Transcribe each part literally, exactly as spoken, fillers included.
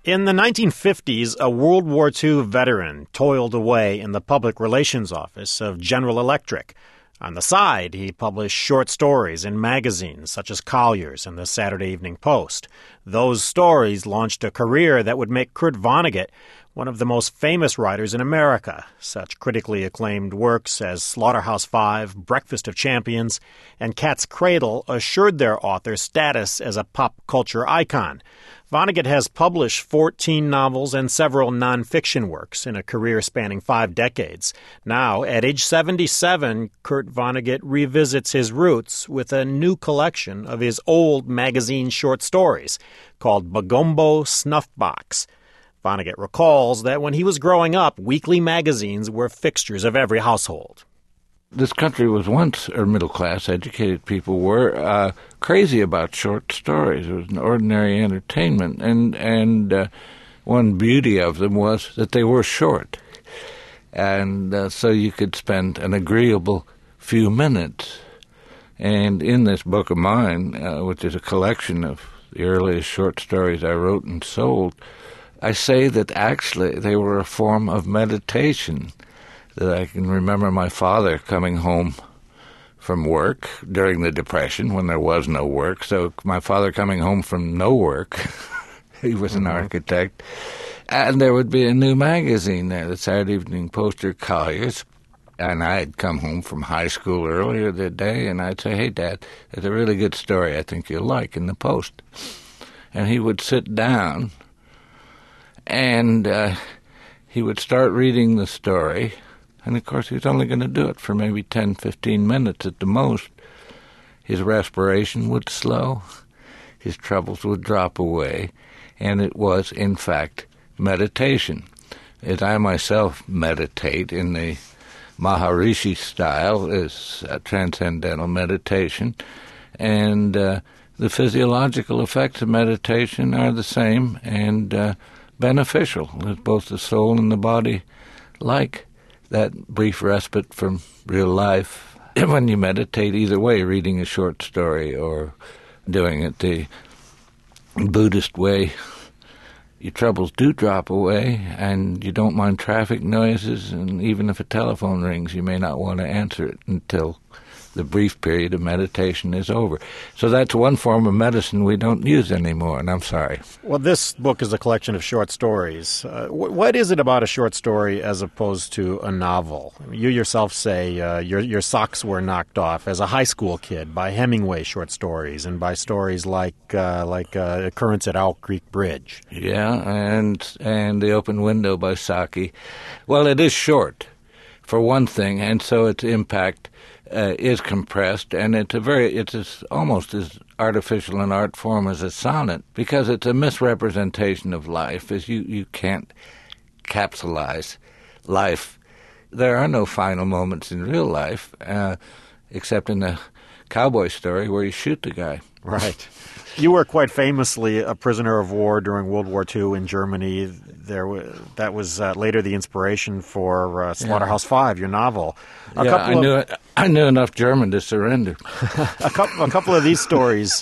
In the nineteen fifties, a World War Two veteran toiled away in the public relations office of General Electric. On the side, he published short stories in magazines such as Collier's and the Saturday Evening Post. Those stories launched a career that would make Kurt Vonnegut one of the most famous writers in America. Such critically acclaimed works as Slaughterhouse-Five, Breakfast of Champions, and Cat's Cradle assured their author status as a pop culture icon. Vonnegut has published fourteen novels and several nonfiction works in a career spanning five decades. Now, at age seventy-seven, Kurt Vonnegut revisits his roots with a new collection of his old magazine short stories called Bagombo Snuffbox. Vonnegut recalls that when he was growing up, weekly magazines were fixtures of every household. This country was once, or middle-class, educated people were uh, crazy about short stories. It was an ordinary entertainment, and and uh, one beauty of them was that they were short, and uh, so you could spend an agreeable few minutes. And in this book of mine, uh, which is a collection of the earliest short stories I wrote and sold, I say that actually they were a form of meditation. That I can remember my father coming home from work during the Depression when there was no work. So my father coming home from no work, he was an mm-hmm. architect, and there would be a new magazine there, the Saturday Evening Post or Collier's. And I'd come home from high school earlier that day, and I'd say, "Hey, Dad, there's a really good story I think you'll like in the Post." And he would sit down, and uh, he would start reading the story. And, of course, he was only going to do it for maybe ten, fifteen minutes at the most. His respiration would slow. His troubles would drop away. And it was, in fact, meditation. As I myself meditate in the Maharishi style, is a transcendental meditation. And uh, the physiological effects of meditation are the same and uh, beneficial, as both the soul and the body like that brief respite from real life. When you meditate, either way, reading a short story or doing it the Buddhist way, your troubles do drop away, and you don't mind traffic noises, and even if a telephone rings, you may not want to answer it until the brief period of meditation is over. So that's one form of medicine we don't use anymore, and I'm sorry. Well, this book is a collection of short stories. Uh, wh- what is it about a short story as opposed to a novel? You yourself say uh, your your socks were knocked off as a high school kid by Hemingway short stories and by stories like uh, like uh, Occurrence at Owl Creek Bridge. Yeah, and and The Open Window by Saki. Well, it is short, for one thing, and so its impact Uh, is compressed, and it's a very it's as, almost as artificial an art form as a sonnet, because it's a misrepresentation of life, as you, you can't capsulize life. There are no final moments in real life, uh, except in the cowboy story where you shoot the guy. Right. You were quite famously a prisoner of war during World War Two in Germany. There, w- that was uh, later the inspiration for uh, Slaughterhouse-Five, your novel. A yeah, I knew of, I knew enough German to surrender. a, couple, a couple of these stories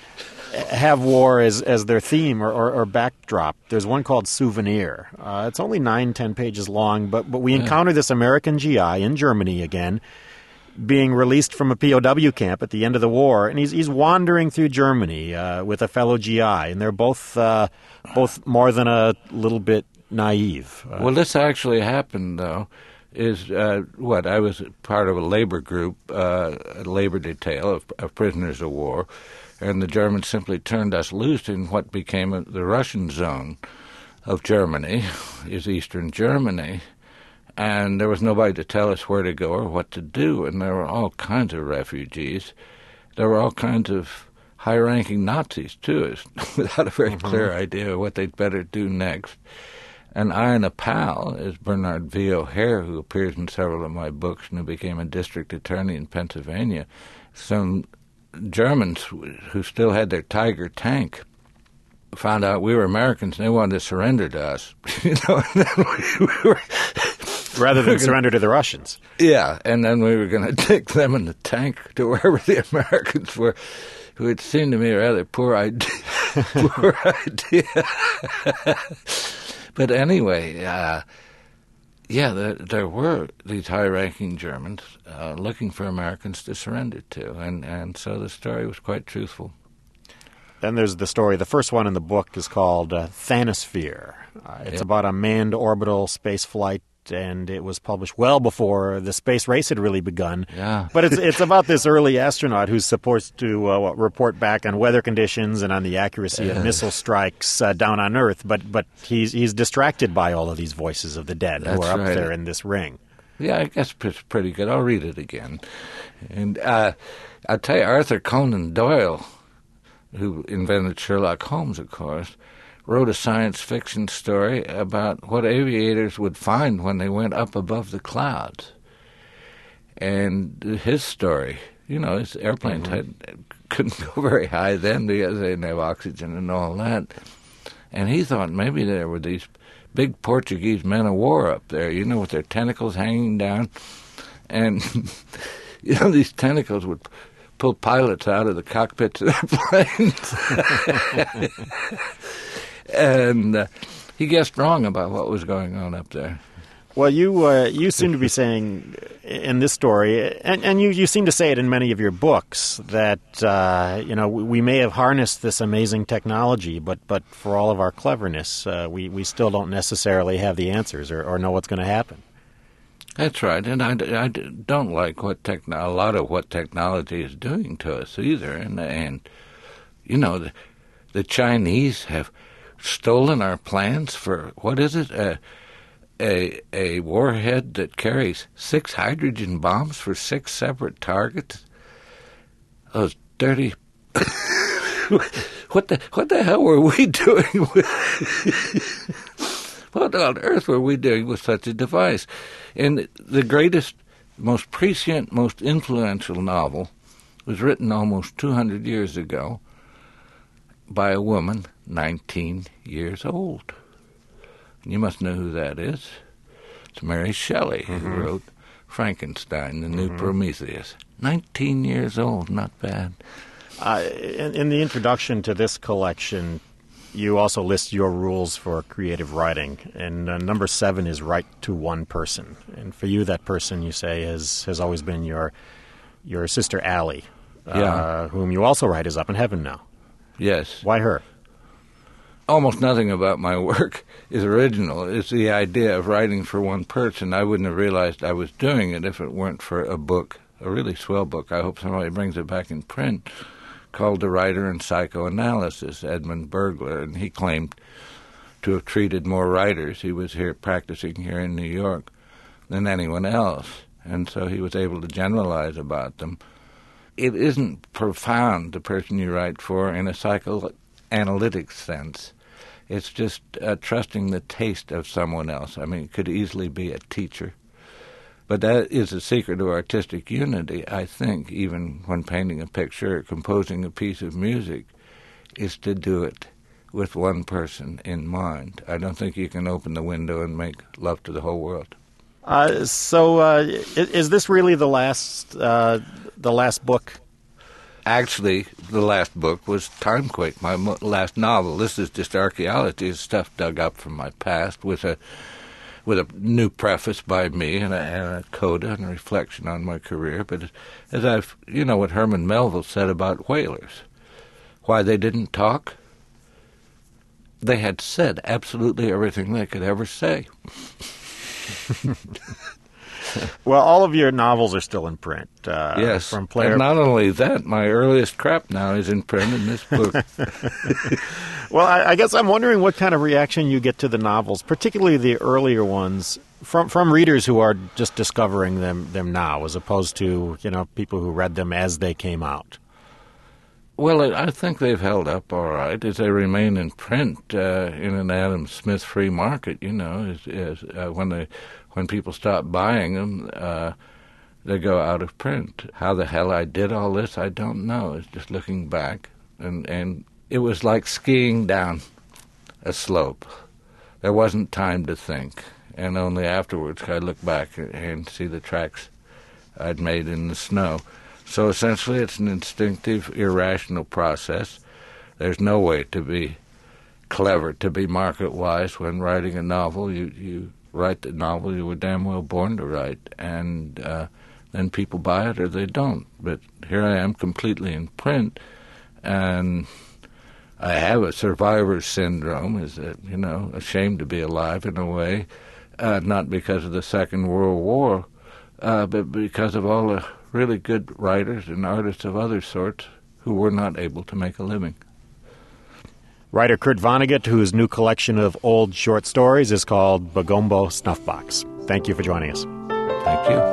have war as, as their theme or, or, or backdrop. There's one called Souvenir. Uh, it's only nine, ten pages long, but, but we yeah. encounter this American G I in Germany again, being released from a P O W camp at the end of the war, and he's he's wandering through Germany uh, with a fellow G I, and they're both uh, both more than a little bit naive. Uh, well, this actually happened, though. Is uh, what I was part of a labor group, uh, a labor detail of, of prisoners of war, and the Germans simply turned us loose in what became a, the Russian zone of Germany, is Eastern Germany. And there was nobody to tell us where to go or what to do, and there were all kinds of refugees. There were all kinds of high-ranking Nazis, too, without a very mm-hmm. clear idea of what they'd better do next. And I and a pal is Bernard V. O'Hare, who appears in several of my books and who became a district attorney in Pennsylvania. Some Germans who still had their Tiger tank found out we were Americans and they wanted to surrender to us. you know, and then we, we were... Rather than surrender to the Russians. Yeah, and then we were going to take them in the tank to wherever the Americans were which seemed to me a rather poor idea. poor idea. But anyway, uh, yeah, there, there were these high-ranking Germans uh, looking for Americans to surrender to, and, and so the story was quite truthful. Then there's the story. The first one in the book is called uh, Thanosphere. Uh, it's Yep. about a manned orbital space flight, and it was published well before the space race had really begun. Yeah. But it's it's about this early astronaut who's supposed to uh, report back on weather conditions and on the accuracy of missile strikes uh, down on Earth. But but he's he's distracted by all of these voices of the dead That's who are up right. there in this ring. Yeah, I guess it's pretty good. I'll read it again. And uh, I'll tell you, Arthur Conan Doyle, who invented Sherlock Holmes, of course, wrote a science fiction story about what aviators would find when they went up above the clouds. And his story, you know, his airplanes mm-hmm. had, couldn't go very high then because they didn't have oxygen and all that. And he thought maybe there were these big Portuguese men of war up there, you know, with their tentacles hanging down. And, you know, these tentacles would pull pilots out of the cockpits of their planes. And uh, he guessed wrong about what was going on up there. Well, you uh, you seem to be saying in this story, and, and you, you seem to say it in many of your books, that uh, you know we may have harnessed this amazing technology, but but for all of our cleverness, uh, we, we still don't necessarily have the answers or, or know what's going to happen. That's right, and I, I don't like what techno- a lot of what technology is doing to us either. And and you know the, the Chinese have stolen our plans for what is it? Uh, A, a warhead that carries six hydrogen bombs for six separate targets. Those dirty. what the what the hell were we doing with? What on earth were we doing with such a device? And the greatest, most prescient, most influential novel was written almost two hundred years ago by a woman, nineteen years old. You must know who that is. It's Mary Shelley, mm-hmm. who wrote Frankenstein, the New mm-hmm. Prometheus. Nineteen years old, not bad. Uh, in, in the introduction to this collection, you also list your rules for creative writing, and uh, number seven is write to one person. And for you, that person, you say, has, has always been your your sister Allie, uh, yeah. whom you also write is up in heaven now. Yes. Why her? Almost nothing about my work is original. It's the idea of writing for one person. I wouldn't have realized I was doing it if it weren't for a book, a really swell book. I hope somebody brings it back in print, called The Writer in Psychoanalysis, Edmund Bergler, and he claimed to have treated more writers. He was here practicing here in New York than anyone else, and so he was able to generalize about them. It isn't profound, the person you write for, in a psychoanalytic sense. It's just uh, trusting the taste of someone else. I mean, it could easily be a teacher. But that is the secret of artistic unity, I think, even when painting a picture or composing a piece of music, is to do it with one person in mind. I don't think you can open the window and make love to the whole world. Uh, so uh, is this really the last, uh, the last book? Actually, the last book was Timequake, my mo- last novel. This is just archaeology, it's stuff dug up from my past with a with a new preface by me and a, and a coda and a reflection on my career. But as I've, you know what Herman Melville said about whalers, why they didn't talk? They had said absolutely everything they could ever say. Well, all of your novels are still in print. Uh, yes, from Player. And not only that, my earliest crap now is in print in this book. Well, I, I guess I'm wondering what kind of reaction you get to the novels, particularly the earlier ones, from from readers who are just discovering them them now, as opposed to, you know, people who read them as they came out. Well, I think they've held up all right as they remain in print uh, in an Adam Smith free market. You know, as, as, uh, when they when people stop buying them, uh, they go out of print. How the hell I did all this, I don't know. It's just looking back, and and it was like skiing down a slope. There wasn't time to think, and only afterwards could I look back and see the tracks I'd made in the snow. So essentially it's an instinctive, irrational process. There's no way to be clever, to be market-wise when writing a novel. You, you write the novel you were damn well born to write, and uh, then people buy it or they don't. But here I am completely in print, and I have a survivor's syndrome, is that, you know, ashamed to be alive in a way, uh, not because of the Second World War, uh, but because of all the really good writers and artists of other sorts who were not able to make a living. Writer Kurt Vonnegut, whose new collection of old short stories is called Bagombo Snuffbox. Thank you for joining us. Thank you.